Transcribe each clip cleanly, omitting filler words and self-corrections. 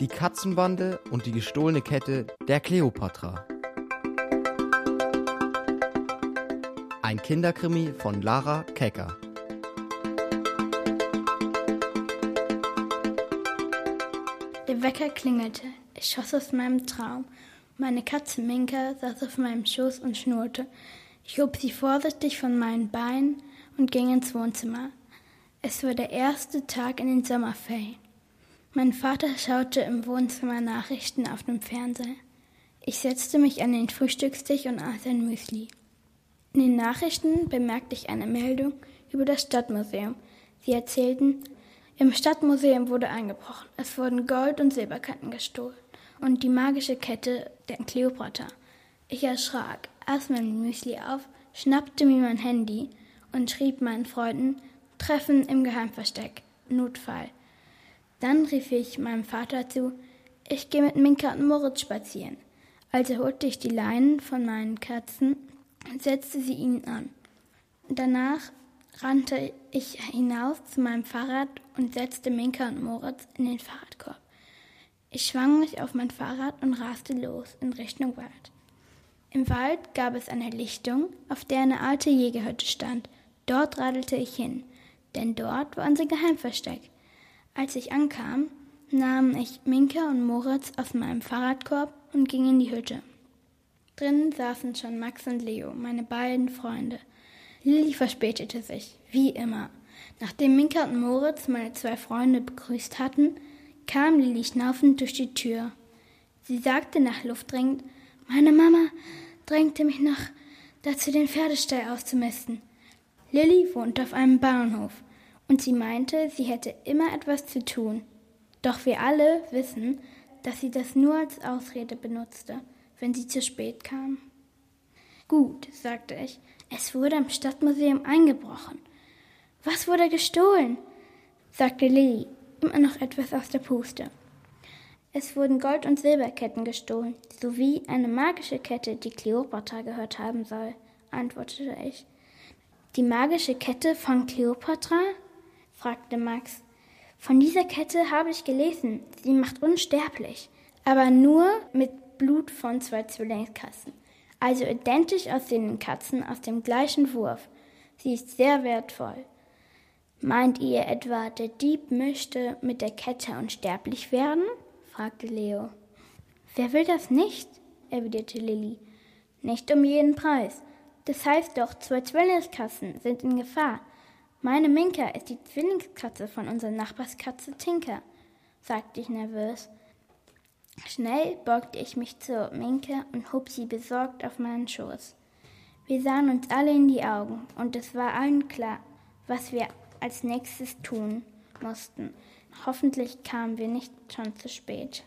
Die Katzenbande und die gestohlene Kette der Kleopatra. Ein Kinderkrimi von Lara Kecker. Der Wecker klingelte. Ich schoss aus meinem Traum. Meine Katze Minka saß auf meinem Schoß und schnurrte. Ich hob sie vorsichtig von meinen Beinen und ging ins Wohnzimmer. Es war der erste Tag in den Sommerferien. Mein Vater schaute im Wohnzimmer Nachrichten auf dem Fernseher. Ich setzte mich an den Frühstückstisch und aß ein Müsli. In den Nachrichten bemerkte ich eine Meldung über das Stadtmuseum. Sie erzählten, im Stadtmuseum wurde eingebrochen. Es wurden Gold- und Silberketten gestohlen und die magische Kette der Kleopatra. Ich erschrak, aß mein Müsli auf, schnappte mir mein Handy und schrieb meinen Freunden, Treffen im Geheimversteck, Notfall. Dann rief ich meinem Vater zu, ich gehe mit Minka und Moritz spazieren. Also holte ich die Leinen von meinen Katzen und setzte sie ihnen an. Danach rannte ich hinaus zu meinem Fahrrad und setzte Minka und Moritz in den Fahrradkorb. Ich schwang mich auf mein Fahrrad und raste los in Richtung Wald. Im Wald gab es eine Lichtung, auf der eine alte Jägerhütte stand. Dort radelte ich hin, denn dort war unser Geheimversteck. Als ich ankam, nahm ich Minka und Moritz aus meinem Fahrradkorb und ging in die Hütte. Drinnen saßen schon Max und Leo, meine beiden Freunde. Lilli verspätete sich, wie immer. Nachdem Minka und Moritz meine zwei Freunde begrüßt hatten, kam Lilli schnaufend durch die Tür. Sie sagte nach Luft dringend, meine Mama drängte mich noch dazu, den Pferdestall auszumisten. Lilli wohnt auf einem Bauernhof. Und sie meinte, sie hätte immer etwas zu tun. Doch wir alle wissen, dass sie das nur als Ausrede benutzte, wenn sie zu spät kam. Gut, sagte ich, es wurde im Stadtmuseum eingebrochen. Was wurde gestohlen? Sagte Lilli, immer noch etwas aus der Puste. Es wurden Gold- und Silberketten gestohlen, sowie eine magische Kette, die Kleopatra gehört haben soll, antwortete ich. Die magische Kette von Kleopatra? Fragte Max. Von dieser Kette habe ich gelesen. Sie macht unsterblich. Aber nur mit Blut von 2 Zwillingskatzen. Also identisch aussehenden Katzen aus dem gleichen Wurf. Sie ist sehr wertvoll. Meint ihr etwa, der Dieb möchte mit der Kette unsterblich werden? Fragte Leo. Wer will das nicht? Erwiderte Lilli. Nicht um jeden Preis. Das heißt doch, 2 Zwillingskatzen sind in Gefahr. Meine Minka ist die Zwillingskatze von unserer Nachbarskatze Tinker, sagte ich nervös. Schnell beugte ich mich zur Minka und hob sie besorgt auf meinen Schoß. Wir sahen uns alle in die Augen, und es war allen klar, was wir als nächstes tun mussten. Hoffentlich kamen wir nicht schon zu spät.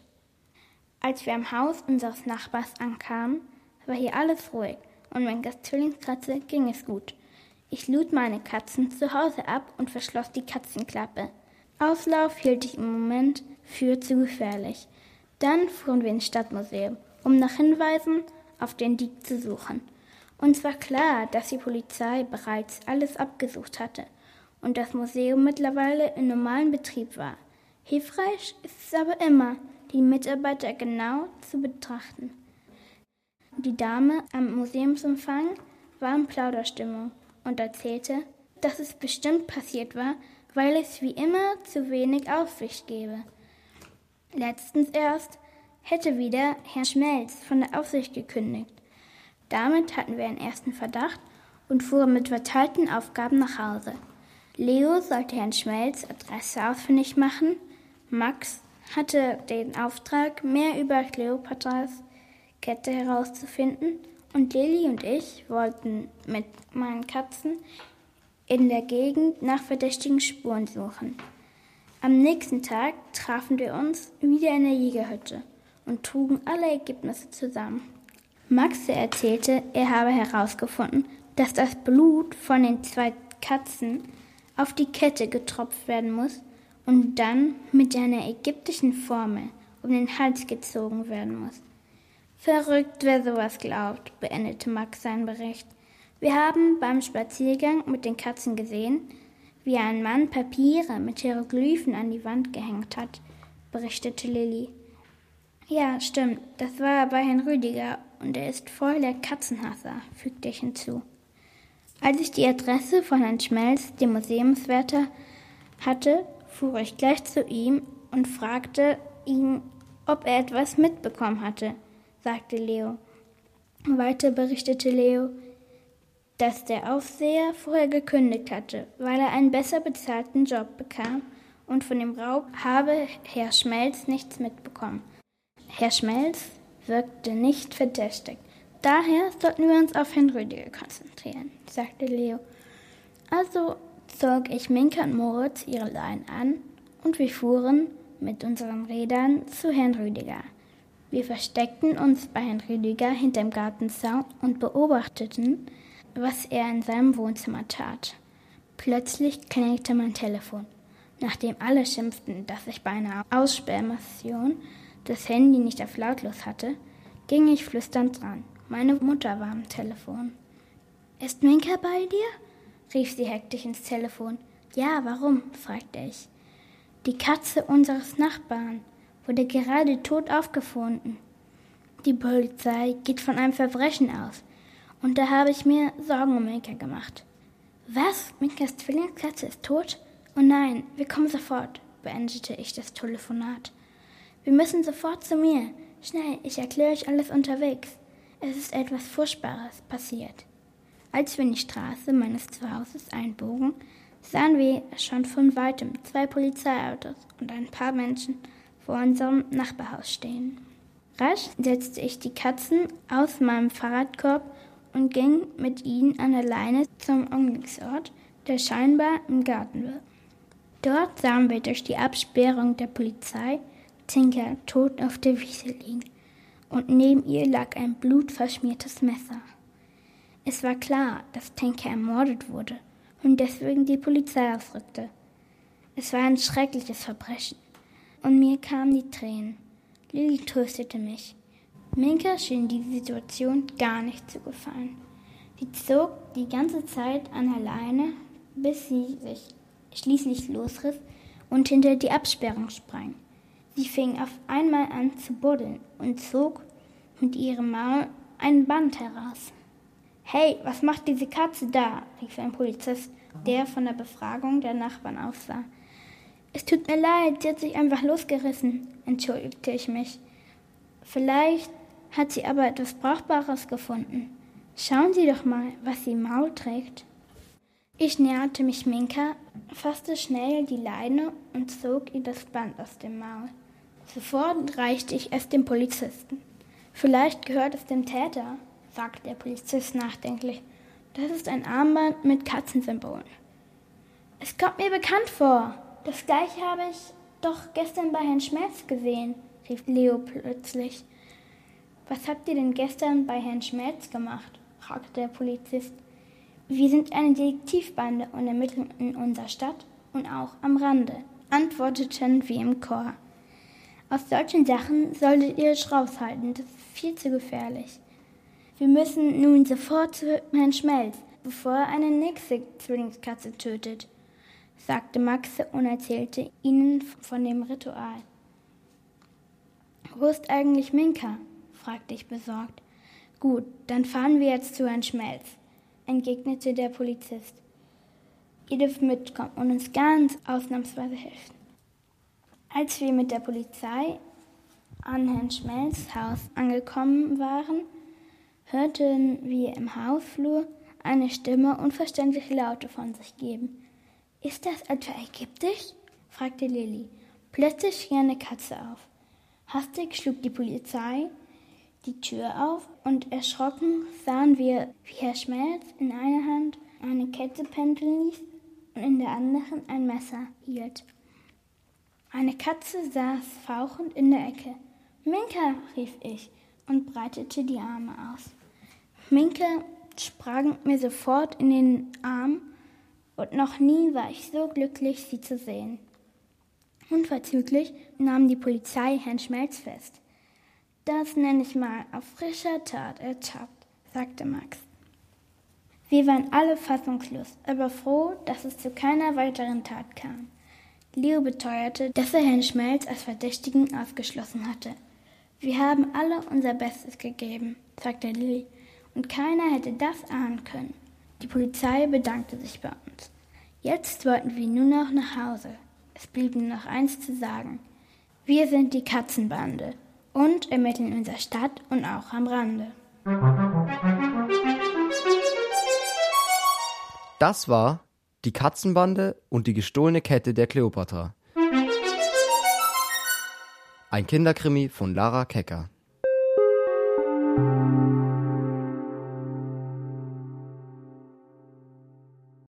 Als wir am Haus unseres Nachbars ankamen, war hier alles ruhig, und Minkas Zwillingskatze ging es gut. Ich lud meine Katzen zu Hause ab und verschloss die Katzenklappe. Auslauf hielt ich im Moment für zu gefährlich. Dann fuhren wir ins Stadtmuseum, um nach Hinweisen auf den Dieb zu suchen. Uns war klar, dass die Polizei bereits alles abgesucht hatte und das Museum mittlerweile in normalem Betrieb war. Hilfreich ist es aber immer, die Mitarbeiter genau zu betrachten. Die Dame am Museumsempfang war in Plauderstimmung und erzählte, dass es bestimmt passiert war, weil es wie immer zu wenig Aufsicht gebe. Letztens erst hätte wieder Herr Schmelz von der Aufsicht gekündigt. Damit hatten wir einen ersten Verdacht und fuhren mit verteilten Aufgaben nach Hause. Leo sollte Herrn Schmelz Adresse ausfindig machen, Max hatte den Auftrag, mehr über Kleopatras Kette herauszufinden, und Lilli und ich wollten mit meinen Katzen in der Gegend nach verdächtigen Spuren suchen. Am nächsten Tag trafen wir uns wieder in der Jägerhütte und trugen alle Ergebnisse zusammen. Max erzählte, er habe herausgefunden, dass das Blut von den 2 Katzen auf die Kette getropft werden muss und dann mit einer ägyptischen Formel um den Hals gezogen werden muss. Verrückt, wer sowas glaubt, beendete Max seinen Bericht. Wir haben beim Spaziergang mit den Katzen gesehen, wie ein Mann Papiere mit Hieroglyphen an die Wand gehängt hat, berichtete Lilli. Ja, stimmt, das war bei Herrn Rüdiger und er ist voll der Katzenhasser, fügte ich hinzu. Als ich die Adresse von Herrn Schmelz, dem Museumswärter, hatte, fuhr ich gleich zu ihm und fragte ihn, ob er etwas mitbekommen hatte, sagte Leo. Weiter berichtete Leo, dass der Aufseher vorher gekündigt hatte, weil er einen besser bezahlten Job bekam und von dem Raub habe Herr Schmelz nichts mitbekommen. Herr Schmelz wirkte nicht verdächtig. Daher sollten wir uns auf Herrn Rüdiger konzentrieren, sagte Leo. Also zog ich Minka und Moritz ihre Leinen an und wir fuhren mit unseren Rädern zu Herrn Rüdiger. Wir versteckten uns bei Herrn Rüdiger hinterm Gartenzaun und beobachteten, was er in seinem Wohnzimmer tat. Plötzlich klingelte mein Telefon. Nachdem alle schimpften, dass ich bei einer Aussperrmission das Handy nicht auf lautlos hatte, ging ich flüsternd dran. Meine Mutter war am Telefon. »Ist Minka bei dir?« rief sie hektisch ins Telefon. »Ja, warum?« fragte ich. »Die Katze unseres Nachbarn wurde gerade tot aufgefunden. Die Polizei geht von einem Verbrechen aus. Und da habe ich mir Sorgen um Minka gemacht.« »Was? Minkas Zwillingskatze ist tot?« »Oh nein, wir kommen sofort«, beendete ich das Telefonat. »Wir müssen sofort zu mir. Schnell, ich erkläre euch alles unterwegs. Es ist etwas Furchtbares passiert.« Als wir in die Straße meines Zuhauses einbogen, sahen wir schon von weitem 2 Polizeiautos und ein paar Menschen vor unserem Nachbarhaus stehen. Rasch setzte ich die Katzen aus meinem Fahrradkorb und ging mit ihnen an der Leine zum Unglücksort, der scheinbar im Garten war. Dort sahen wir durch die Absperrung der Polizei Tinker tot auf der Wiese liegen und neben ihr lag ein blutverschmiertes Messer. Es war klar, dass Tinker ermordet wurde und deswegen die Polizei ausrückte. Es war ein schreckliches Verbrechen und mir kamen die Tränen. Lilli tröstete mich. Minka schien die Situation gar nicht zu gefallen. Sie zog die ganze Zeit an der Leine, bis sie sich schließlich losriss und hinter die Absperrung sprang. Sie fing auf einmal an zu buddeln und zog mit ihrem Maul ein Band heraus. »Hey, was macht diese Katze da?« rief ein Polizist, der von der Befragung der Nachbarn aussah. »Es tut mir leid, sie hat sich einfach losgerissen«, entschuldigte ich mich. »Vielleicht hat sie aber etwas Brauchbares gefunden. Schauen Sie doch mal, was sie im Maul trägt.« Ich näherte mich Minka, fasste schnell die Leine und zog ihr das Band aus dem Maul. Sofort reichte ich es dem Polizisten. »Vielleicht gehört es dem Täter«, sagte der Polizist nachdenklich. »Das ist ein Armband mit Katzensymbolen.« »Es kommt mir bekannt vor. Das gleiche habe ich doch gestern bei Herrn Schmelz gesehen«, rief Leo plötzlich. »Was habt ihr denn gestern bei Herrn Schmelz gemacht?« fragte der Polizist. »Wir sind eine Detektivbande und ermitteln in unserer Stadt und auch am Rande«, antworteten wir im Chor. »Aus solchen Sachen solltet ihr euch raushalten, das ist viel zu gefährlich. Wir müssen nun sofort zu Herrn Schmelz, bevor er eine nächste Zwillingskatze tötet«, sagte Max und erzählte ihnen von dem Ritual. »Wo ist eigentlich Minka?« fragte ich besorgt. »Gut, dann fahren wir jetzt zu Herrn Schmelz«, entgegnete der Polizist. »Ihr dürft mitkommen und uns ganz ausnahmsweise helfen.« Als wir mit der Polizei an Herrn Schmelz' Haus angekommen waren, hörten wir im Hausflur eine Stimme unverständliche Laute von sich geben. »Ist das etwa ägyptisch?« fragte Lilli. Plötzlich schrie eine Katze auf. Hastig schlug die Polizei die Tür auf und erschrocken sahen wir, wie Herr Schmelz in einer Hand eine Kette pendeln ließ und in der anderen ein Messer hielt. Eine Katze saß fauchend in der Ecke. »Minka«, rief ich und breitete die Arme aus. Minka sprang mir sofort in den Arm und noch nie war ich so glücklich, sie zu sehen. Unverzüglich nahm die Polizei Herrn Schmelz fest. »Das nenne ich mal auf frischer Tat ertappt«, sagte Max. Wir waren alle fassungslos, aber froh, dass es zu keiner weiteren Tat kam. Leo beteuerte, dass er Herrn Schmelz als Verdächtigen ausgeschlossen hatte. Wir haben alle unser Bestes gegeben, sagte Lilli, und keiner hätte das ahnen können. Die Polizei bedankte sich bei uns. Jetzt wollten wir nur noch nach Hause. Es blieb nur noch eins zu sagen. Wir sind die Katzenbande und ermitteln in unserer Stadt und auch am Rande. Das war die Katzenbande und die gestohlene Kette der Kleopatra. Ein Kinderkrimi von Lara Kecker.